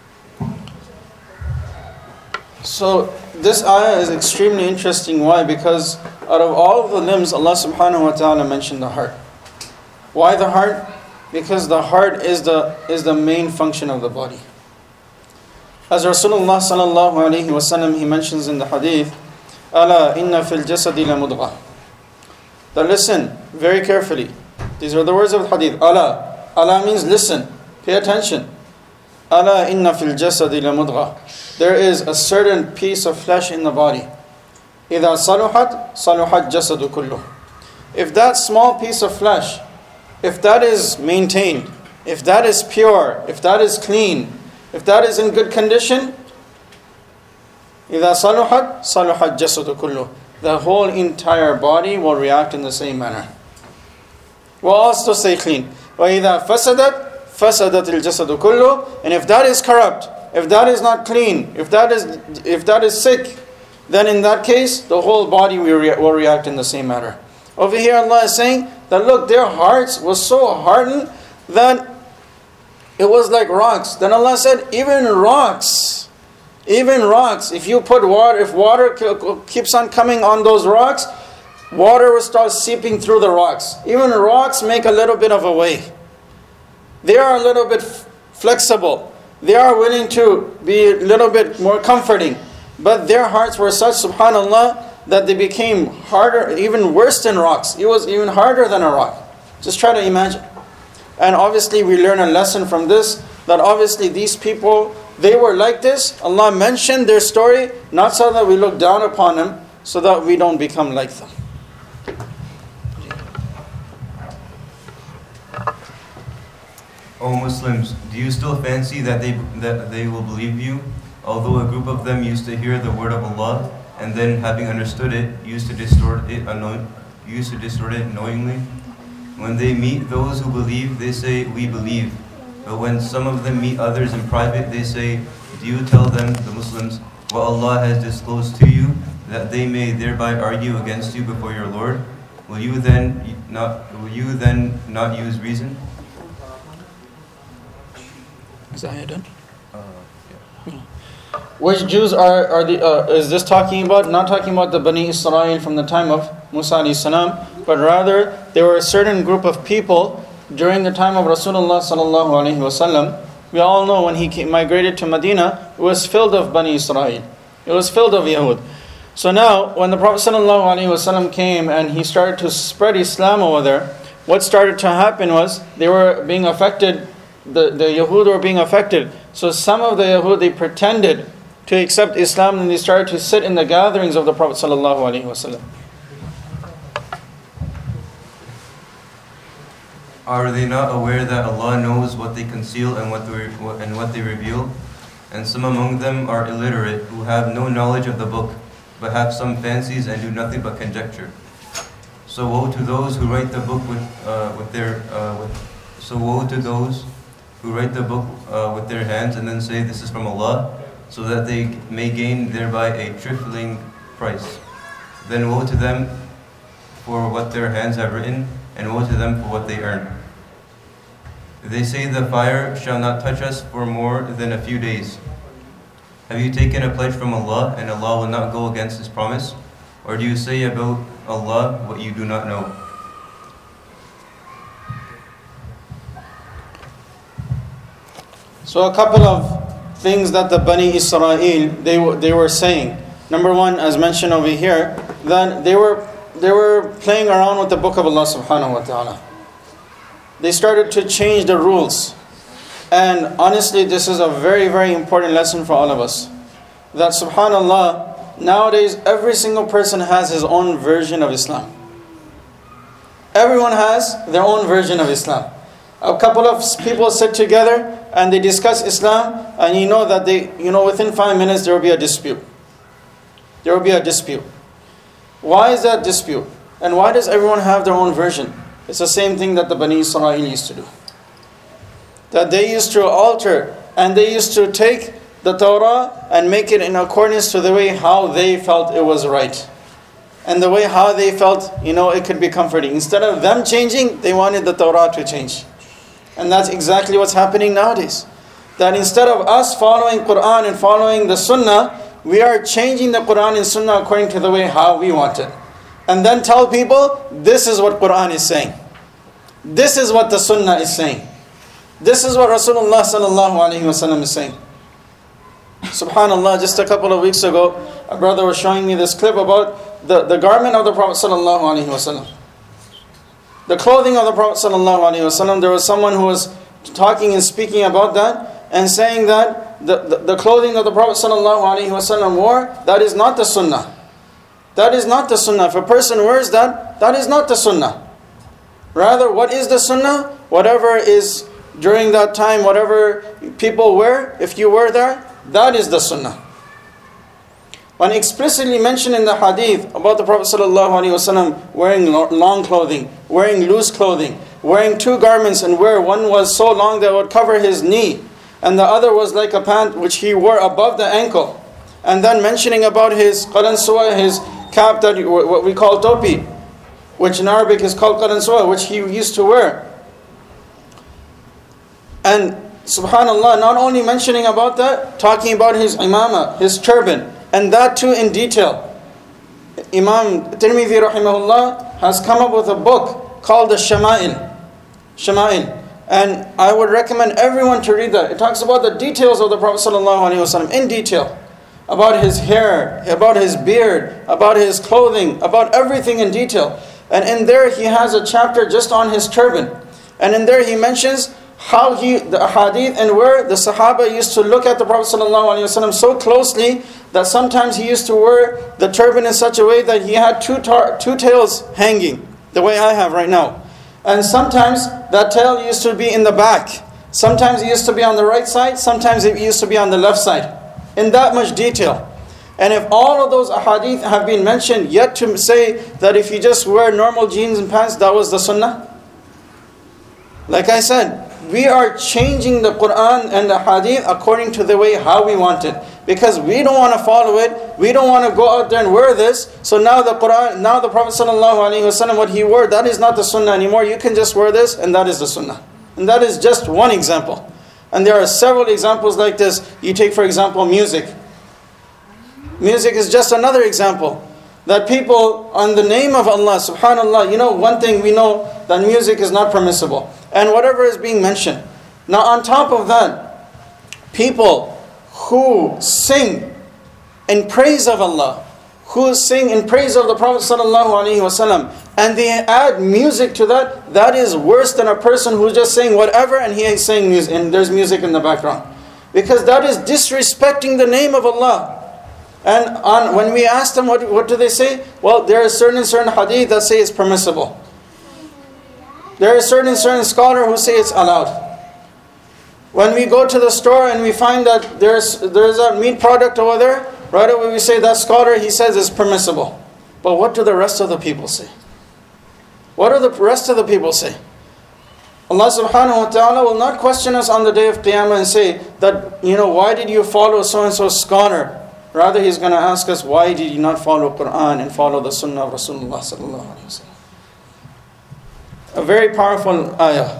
So this ayah is extremely interesting. Why? Because out of all of the limbs, Allah subhanahu wa ta'ala mentioned the heart. Why the heart? Because the heart is the main function of the body. As Rasulullah sallallahu alaihi wasallam, he mentions in the hadith, "Ala inna fil jasadi la mudghah." That listen very carefully. These are the words of the hadith. Ala. Ala means listen. Pay attention. Ala inna fil jasadi la mudghah. There is a certain piece of flesh in the body. إِذَا صَلُحَتْ صَلُحَتْ جَسَدُ كُلُّهُ. If that small piece of flesh, if that is maintained, if that is pure, if that is clean, if that is in good condition, إِذَا صَلُحَتْ صَلُحَتْ جَسَدُ كُلُّهُ. The whole entire body will react in the same manner. We'll also say clean. وَإِذَا فَسَدَتْ فَسَدَتِ الْجَسَدُ كُلُّهُ. And if that is corrupt, if that is not clean, if that is sick, then in that case, the whole body will react in the same manner. Over here, Allah is saying that look, their hearts was so hardened that it was like rocks. Then Allah said, even rocks, if you put water, if water keeps on coming on those rocks, water will start seeping through the rocks. Even rocks make a little bit of a way. They are a little bit flexible. They are willing to be a little bit more comforting. But their hearts were such, subhanAllah, that they became harder, even worse than rocks. It was even harder than a rock. Just try to imagine. And obviously we learn a lesson from this, that obviously these people, they were like this. Allah mentioned their story, not so that we look down upon them, so that we don't become like them. O Muslims, do you still fancy that they will believe you? Although a group of them used to hear the word of Allah, and then having understood it, used to distort it knowingly. When they meet those who believe, they say, we believe. But when some of them meet others in private, they say, do you tell them, the Muslims, what Allah has disclosed to you, that they may thereby argue against you before your Lord? Will you then not use reason? Is that done? Which Jews are the? Is this talking about? Not talking about the Bani Israel from the time of Musa alayhi salam, but rather there were a certain group of people during the time of Rasulullah sallallahu alaihi wasallam. We all know when he migrated to Medina, it was filled of Bani Israel. It was filled of Yahud. So now, when the Prophet sallallahu alaihi wasallam came and he started to spread Islam over there, what started to happen was they were being affected. The Yahud were being affected. So some of the Yahud, they pretended to accept Islam, and they started to sit in the gatherings of the Prophet sallallahu alaihi wasallam. Are they not aware that Allah knows what they conceal and what they reveal? And some among them are illiterate, who have no knowledge of the book, but have some fancies and do nothing but conjecture. So woe to those who write the book with their hands and then say this is from Allah, so that they may gain thereby a trifling price. Then woe to them for what their hands have written, and woe to them for what they earn. They say the fire shall not touch us for more than a few days. Have you taken a pledge from Allah, and Allah will not go against His promise? Or do you say about Allah what you do not know? So a couple of things that the Bani Israel, they were saying. Number one, as mentioned over here, that they were playing around with the book of Allah subhanahu wa ta'ala. They started to change the rules. And honestly, this is a very, very important lesson for all of us. That subhanallah, nowadays every single person has his own version of Islam. Everyone has their own version of Islam. A couple of people sit together and they discuss Islam, and you know that within 5 minutes there will be a dispute. There will be a dispute. Why is that dispute? And why does everyone have their own version? It's the same thing that the Bani Israel used to do. That they used to alter, and they used to take the Torah and make it in accordance to the way how they felt it was right. And the way how they felt, it could be comforting. Instead of them changing, they wanted the Torah to change. And that's exactly what's happening nowadays. That instead of us following Quran and following the Sunnah, we are changing the Quran and Sunnah according to the way how we want it. And then tell people, this is what Quran is saying. This is what the Sunnah is saying. This is what Rasulullah sallallahu alaihi wasallam is saying. Subhanallah, just a couple of weeks ago, a brother was showing me this clip about the garment of the Prophet sallallahu alaihi wasallam. The clothing of the Prophet sallallahu alaihi wasallam. There was someone who was talking and speaking about that and saying that the clothing of the Prophet sallallahu alaihi wasallam wore, that is not the Sunnah. That is not the Sunnah. If a person wears that, that is not the Sunnah. Rather, what is the Sunnah? Whatever is during that time, whatever people wear, if you wear that is the Sunnah. When explicitly mentioned in the hadith about the Prophet ﷺ wearing long clothing, wearing loose clothing, wearing two garments, and one was so long that it would cover his knee, and the other was like a pant which he wore above the ankle. And then mentioning about his qalansuwa, his cap, that what we call topi, which in Arabic is called qalansuwa, which he used to wear. And subhanallah, not only mentioning about that, talking about his imama, his turban, and that too in detail. Imam Tirmidhi rahimahullah has come up with a book called the Shama'il. And I would recommend everyone to read that. It talks about the details of the Prophet ﷺ in detail. About his hair, about his beard, about his clothing, about everything in detail. And in there he has a chapter just on his turban. And in there he mentions how the hadith and where the Sahaba used to look at the Prophet ﷺ so closely that sometimes he used to wear the turban in such a way that he had two tails hanging, the way I have right now. And sometimes that tail used to be in the back. Sometimes it used to be on the right side, sometimes it used to be on the left side. In that much detail. And if all of those ahadith have been mentioned, yet to say that if you just wear normal jeans and pants, that was the sunnah? Like I said, we are changing the Quran and the hadith according to the way how we want it. Because we don't want to follow it. We don't want to go out there and wear this. So now the Quran, now the Prophet ﷺ, what he wore, that is not the sunnah anymore. You can just wear this, and that is the sunnah. And that is just one example. And there are several examples like this. You take, for example, music. Music is just another example. That people, on the name of Allah, subhanallah, one thing we know, that music is not permissible. And whatever is being mentioned. Now on top of that, people who sing in praise of Allah, who sing in praise of the Prophet ﷺ, and they add music to that is worse than a person who's just saying whatever and he is saying music and there's music in the background. Because that is disrespecting the name of Allah. And when we ask them, what do they say? Well, there are certain hadith that say it's permissible. There are certain scholar who say it's allowed. When we go to the store and we find that there's a meat product over there, right away we say that scholar, he says it's permissible. But what do the rest of the people say? What do the rest of the people say? Allah subhanahu wa ta'ala will not question us on the day of Qiyamah and say that, why did you follow so-and-so scholar? Rather, He's going to ask us, why did you not follow Quran and follow the Sunnah of Rasulullah sallallahu alaihi wasallam? A very powerful ayah.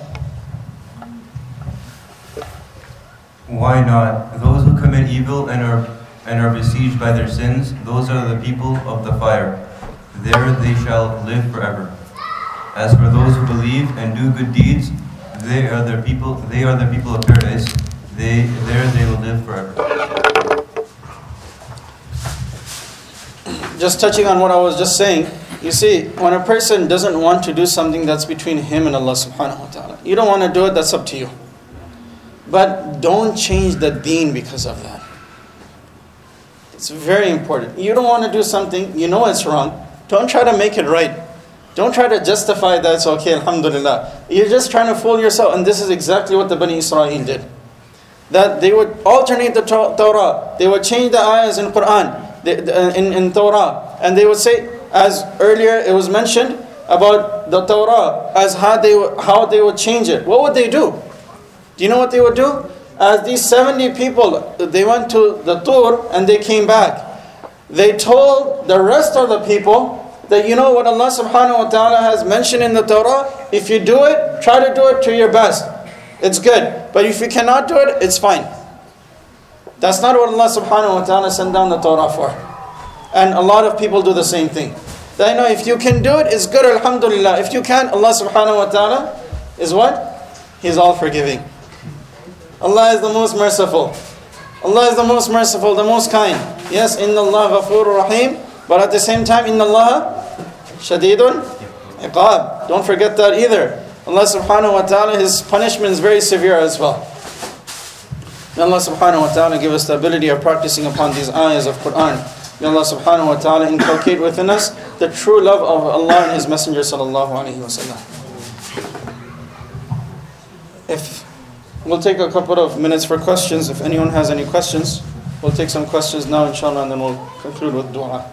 Why not? Those who commit evil and are besieged by their sins, those are the people of the fire. There they shall live forever. As for those who believe and do good deeds, they are the people of paradise. There they will live forever. Just touching on what I was just saying, you see, when a person doesn't want to do something that's between him and Allah subhanahu wa ta'ala, you don't want to do it, that's up to you. But don't change the deen because of that. It's very important. You don't want to do something, you know it's wrong. Don't try to make it right. Don't try to justify that it's okay, alhamdulillah. You're just trying to fool yourself. And this is exactly what the Bani Israel did. That they would alternate the Torah. They would change the ayahs in Quran, in Torah. And they would say, as earlier it was mentioned about the Torah, as how they would change it. What would they do? Do you know what they would do? As these 70 people, they went to the Tur and they came back. They told the rest of the people that what Allah subhanahu wa ta'ala has mentioned in the Torah, if you do it, try to do it to your best. It's good. But if you cannot do it, it's fine. That's not what Allah subhanahu wa ta'ala sent down the Torah for. And a lot of people do the same thing. They know if you can do it, it's good, alhamdulillah. If you can't, Allah subhanahu wa ta'ala is what? He's all forgiving. Allah is the most merciful. Allah is the most merciful, the most kind. Yes, inna Allah ghafurur rahim. But at the same time, inna Allah shadidun iqab. Don't forget that either. Allah subhanahu wa ta'ala, His punishment is very severe as well. May Allah subhanahu wa ta'ala give us the ability of practicing upon these ayahs of Quran. May Allah subhanahu wa ta'ala inculcate within us the true love of Allah and His Messenger sallallahu alayhi wa sallam. If we'll take a couple of minutes for questions. If anyone has any questions, we'll take some questions now, inshallah, and then we'll conclude with dua.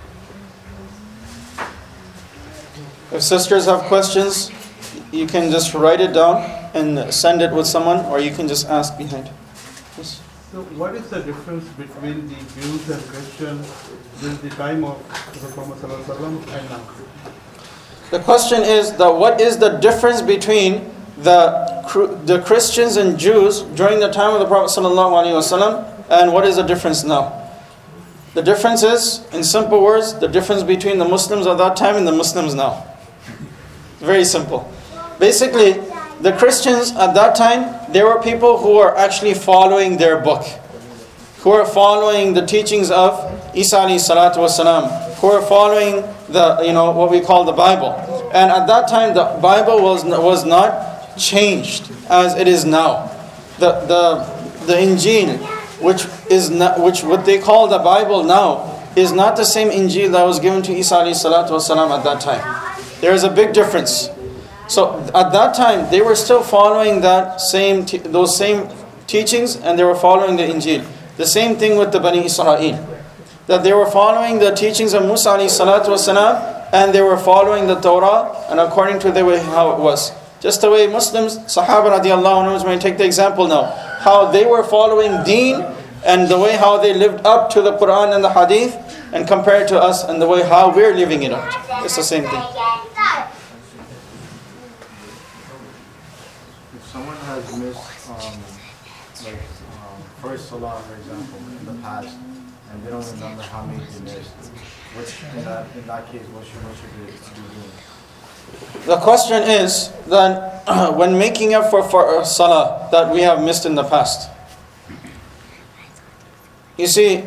If sisters have questions, you can just write it down and send it with someone, or you can just ask behind. Yes? So what is the difference between the Jews and Christians during the time of Prophet ﷺ and now? The question is that what is the difference between the Christians and Jews during the time of the Prophet ﷺ, and what is the difference now? The difference is, in simple words, the difference between the Muslims of that time and the Muslims now. Very simple. Basically, the Christians at that time, they were people who were actually following their book, who were following the teachings of Isa alayhi salatu wasalam, who were following what we call the Bible. And at that time, the Bible was not changed as it is now. The Injil, which what they call the Bible now, is not the same Injil that was given to Isa alayhi salatu wasalam at that time. There is a big difference. So at that time, they were still following those same teachings, and they were following the Injil. The same thing with the Bani Israel, that they were following the teachings of Musa alayhi salatu wasalam, and they were following the Torah, and according to the way how it was. Just the way Muslims, Sahaba radiallahu anhum, when we take the example now, how they were following deen, and the way how they lived up to the Quran and the Hadith, and compared to us, and the way how we're living it up. It's the same thing. If someone has missed, first salah, for example, in the past, and they don't remember how many they missed, in that case, what should they be doing? The question is that when making up for salah that we have missed in the past, you see,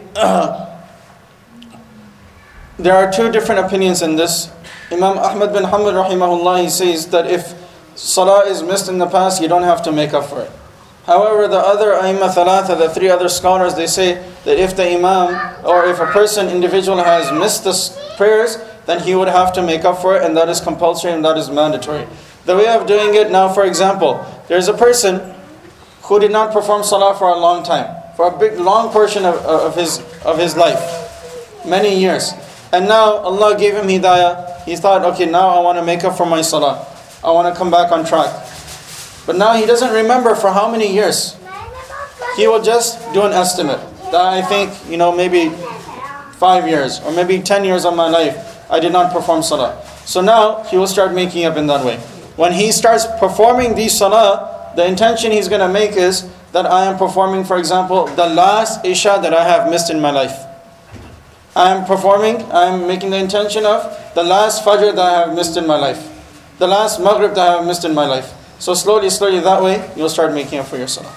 there are two different opinions in this. Imam Ahmad bin Hanbal rahimahullah, he says that if salah is missed in the past, you don't have to make up for it. However, the other Aimma Thalatha, the three other scholars, they say that if the Imam or if a person, individual has missed the prayers, then he would have to make up for it, and that is compulsory and that is mandatory. The way of doing it now, for example, there's a person who did not perform salah for a long time, for a big, long portion of his life, many years. And now Allah gave him hidayah. He thought, okay, now I want to make up for my salah. I want to come back on track. But now he doesn't remember for how many years. He will just do an estimate. That I think, maybe 5 years or maybe 10 years of my life, I did not perform salah. So now he will start making up in that way. When he starts performing these salah, the intention he's going to make is that I am performing, for example, the last Isha that I have missed in my life. I am making the intention of the last Fajr that I have missed in my life. The last Maghrib that I have missed in my life. So slowly that way, you'll start making up for your salah.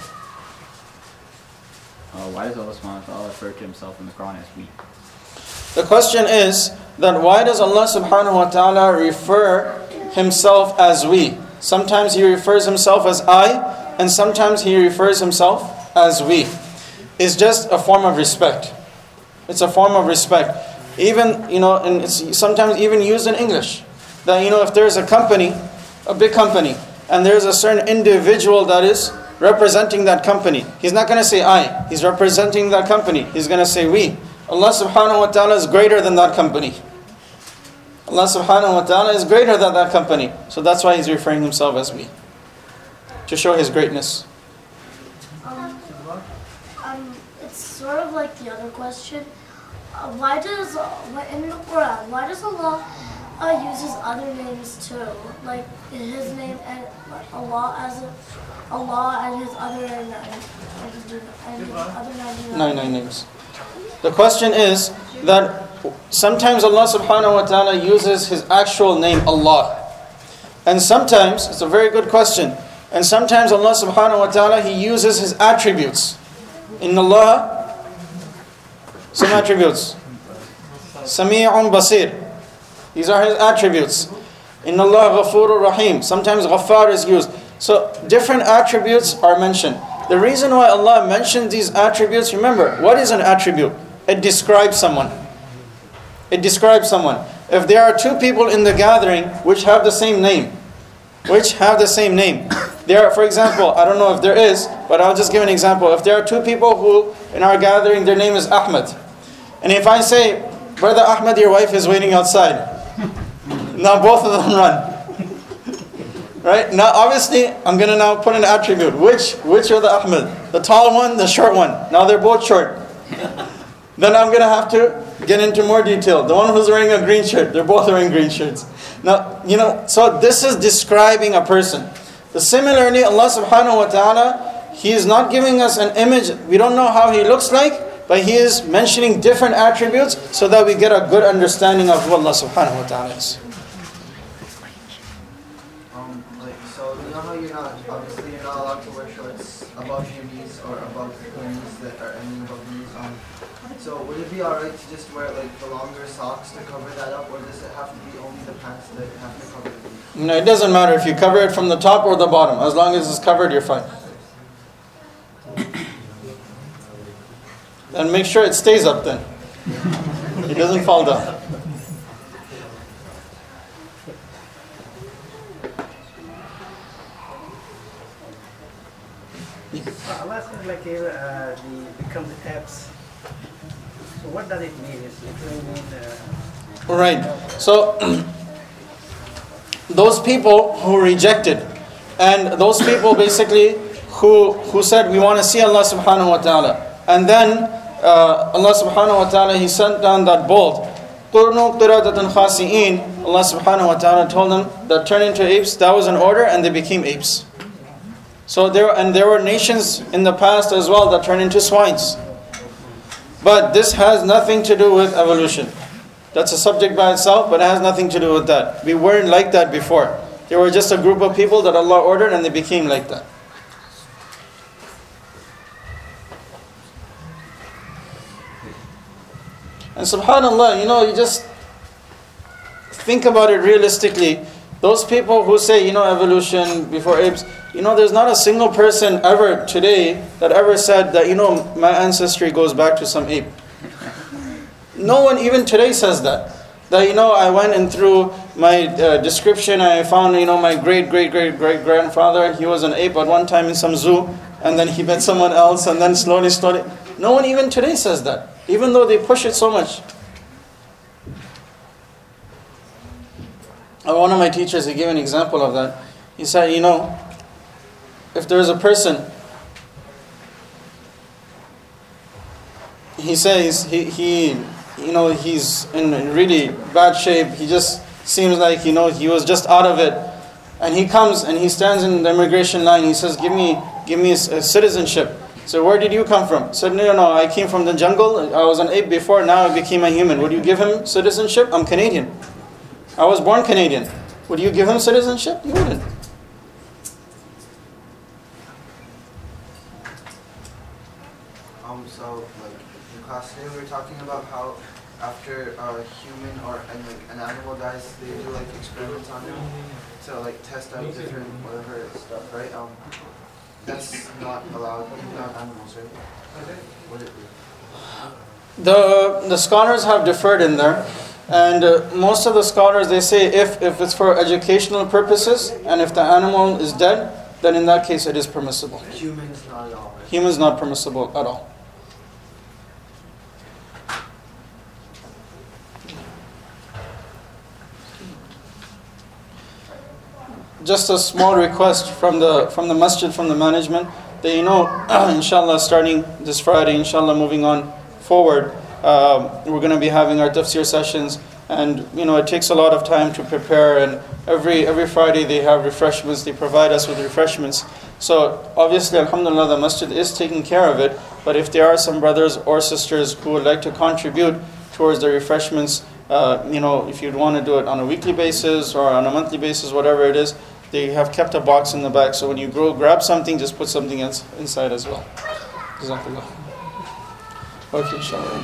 Why does Allah subhanahu wa ta'ala refer to himself in the Quran as we? The question is that why does Allah subhanahu wa ta'ala refer himself as we? Sometimes he refers himself as I, and sometimes he refers himself as we. It's just a form of respect. It's a form of respect. Even, and it's sometimes even used in English. That, if there's a company, a big company, and there's a certain individual that is representing that company, he's not going to say I. He's representing that company. He's going to say we. Allah subhanahu wa ta'ala is greater than that company. Allah subhanahu wa ta'ala is greater than that company. So that's why he's referring himself as we. To show his greatness. It's sort of like the other question. Why does in the Quran, why does Allah uses other names too, like His name and Allah and His other 99 names. The question is that sometimes Allah subhanahu wa ta'ala uses His actual name Allah, and sometimes it's a very good question. And sometimes Allah subhanahu wa ta'ala He uses His attributes. In Allah, some attributes. Sami'un Basir. These are His attributes. Inna Allah Ghafurur Rahim. Sometimes Ghaffar is used. So different attributes are mentioned. The reason why Allah mentioned these attributes, remember, what is an attribute? It describes someone. It describes someone. If there are two people in the gathering which have the same name, there are, for example, I don't know if there is, but I'll just give an example. If there are two people who in our gathering, their name is Ahmed. And if I say, Brother Ahmed, your wife is waiting outside. Now both of them run. Right? Now obviously, I'm going to now put an attribute. Which are the Ahmed? The tall one, the short one. Now they're both short. Then I'm going to have to get into more detail. The one who's wearing a green shirt, they're both wearing green shirts. Now, so this is describing a person. Similarly, Allah subhanahu wa ta'ala, He is not giving us an image. We don't know how He looks like, but He is mentioning different attributes so that we get a good understanding of who Allah subhanahu wa ta'ala is. So you know how you're not allowed to wear shorts above your knees or above your knees that are ending above your knees. So would it be alright to just wear the longer socks to cover that up, or does it have to be only the pants that have to cover it? No, it doesn't matter if you cover it from the top or the bottom. As long as it's covered, you're fine. And make sure it stays up then. It doesn't fall down. Allah says the become the apps. So what does it mean? It really mean right. So those people who rejected, and those people basically who said we want to see Allah subhanahu wa ta'ala, and then Allah subhanahu wa ta'ala He sent down that bolt. Allah subhanahu wa ta'ala told them that turn into apes. That was an order, and they became apes. So there were nations in the past as well that turned into swines. But this has nothing to do with evolution. That's a subject by itself, but it has nothing to do with that. We weren't like that before. They were just a group of people that Allah ordered, and they became like that. And subhanAllah, you just think about it realistically, Those people who say, evolution before apes, there's not a single person ever today that ever said that, my ancestry goes back to some ape. No one even today says that. That, I went and through my description, I found, my great-great-great-great-grandfather, he was an ape at one time in some zoo, and then he met someone else, and then slowly. No one even today says that, even though they push it so much. One of my teachers, he gave an example of that. He said, if there is a person, he says he's in really bad shape. He just seems like, he was just out of it. And he comes and he stands in the immigration line. He says, give me a citizenship. So where did you come from? He said, no, I came from the jungle. I was an ape before, now I became a human. Would you give him citizenship? I'm Canadian. I was born Canadian. Would you give him citizenship? You wouldn't. So, in class today we were talking about how after a human or an animal dies, they do experiments on them to test out different whatever stuff, right? That's not allowed even on animals, right? Would it be? The scholars have differed in there. And most of the scholars, they say if it's for educational purposes and if the animal is dead, then in that case it is permissible. Humans not at all. Right? Humans not permissible at all. Just a small request from the masjid, from the management, that inshallah, starting this Friday, inshallah, moving on forward, we're going to be having our tafsir sessions, and it takes a lot of time to prepare, and every Friday they have refreshments, they provide us with refreshments. So obviously, alhamdulillah, the masjid is taking care of it, but if there are some brothers or sisters who would like to contribute towards the refreshments, if you'd want to do it on a weekly basis or on a monthly basis, whatever it is, they have kept a box in the back, so when you grab something, just put something else inside as well. Jazakallah. Okay, inshallah.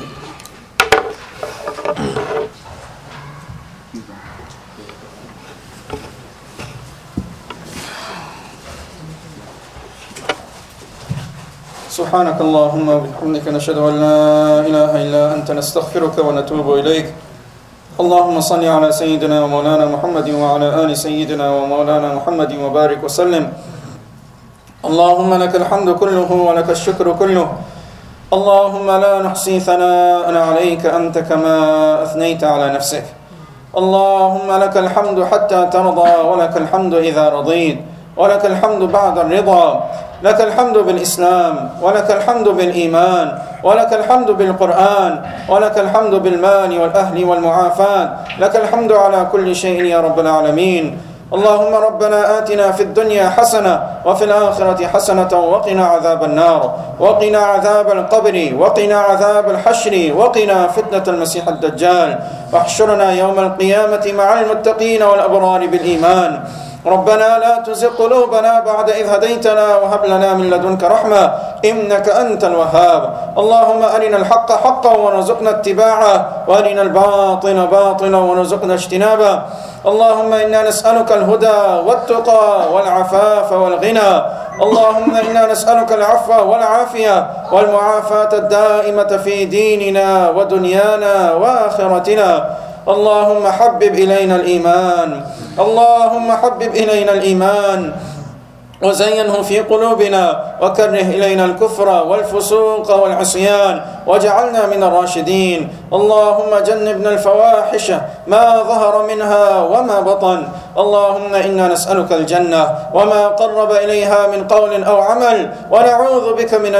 سبحانك اللهم وبحمدك نشهد أن لا إله إلا أنت نستغفرك ونتوب إليك اللهم صل على سيدنا ومولانا محمد وعلى آل سيدنا ومولانا محمد وبارك وسلم اللهم لك الحمد كله ولك الشكر كله اللهم لا نحصي ثناء عليك أنت كما أثنيت على نفسك اللهم لك الحمد حتى ترضى ولك الحمد إذا رضيت ولك الحمد بعد الرضا لك الحمد بالإسلام ولك الحمد بالإيمان ولك الحمد بالقرآن ولك الحمد بالمال والأهل والمعافاة لك الحمد على كل شيء يا رب العالمين اللهم ربنا آتنا في الدنيا حسنة وفي الآخرة حسنة وقنا عذاب النار وقنا عذاب القبر وقنا عذاب الحشر وقنا فتنة المسيح الدجال واحشرنا يوم القيامة مع المتقين والأبرار بالإيمان ربنا لا تزغ قلوبنا بعد إذ هديتنا وهب لنا من لدنك رحمة إنك أنت الوهاب اللهم أرنا الحق حقا وارزقنا اتباعه وأرنا الباطل باطلا وارزقنا اجتنابه اللهم إنا نسألك الهدى والتقى والعفاف والغنى اللهم إنا نسألك العفو والعافية والمعافاة الدائمة في ديننا ودنيانا وآخرتنا اللهم حبب إلينا الإيمان اللهم حبب إلينا الإيمان وزينه في قلوبنا وكره إلينا الكفر والفسوق والعصيان واجعلنا من الراشدين اللهم جنبنا الفواحش ما ظهر منها وما بطن اللهم إنا نسألك الجنة وما قرب إليها من قول أو عمل ونعوذ بك من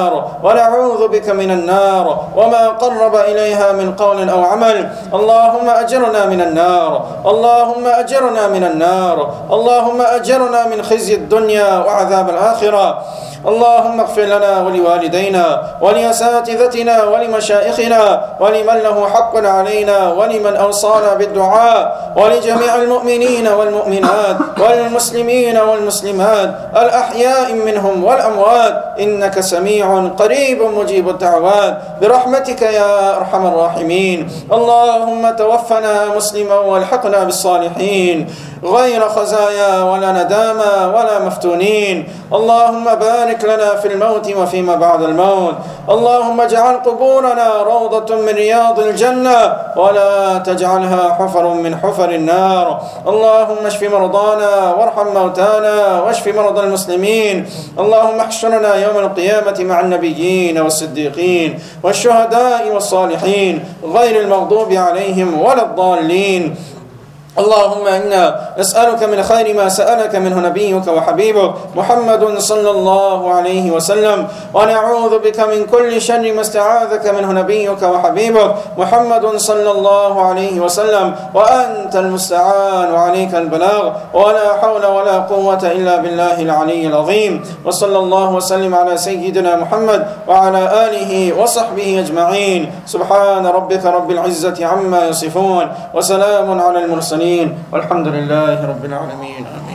النار وما قرب إليها من قول أو عمل اللهم أجرنا من النار اللهم أجرنا من خزي الدنيا وعذاب الآخرة اللهم اغفر لنا ولوالدينا ولأساتذتنا ولمشائخنا ولمن له حق علينا ولمن أوصانا بالدعاء ولجميع المؤمنين والمؤمنات والمسلمين والمسلمات الأحياء منهم والأموات إنك سميع قريب مجيب الدعوات برحمتك يا أرحم الراحمين اللهم توفنا مسلما والحقنا بالصالحين غير خزايا ولا ندامى ولا مفتونين. اللهم بارك لنا في الموت وفيما بعد الموت. اللهم اجعل قبورنا روضة من رياض الجنة ولا تجعلها حفر من حفر النار. اللهم اشف مرضانا وارحم موتانا واشف مرضى المسلمين. اللهم احشرنا يوم القيامة مع النبيين والصديقين والشهداء والصالحين غير المغضوب عليهم ولا الضالين. اللهم إنا نسألك من خير ما سألك منه نبيك وحبيبك محمد صلى الله عليه وسلم، ونعوذ بك من كل شر ما استعاذك منه نبيك وحبيبك محمد صلى الله عليه وسلم، وأنت المستعان وعليك البلاغ، ولا حول ولا قوة إلا بالله العلي العظيم. وصلى الله وسلم على سيدنا محمد وعلى آله وصحبه أجمعين. سبحان ربك رب العزة عما يصفون، وسلام على المرسلين، والحمد لله رب العالمين.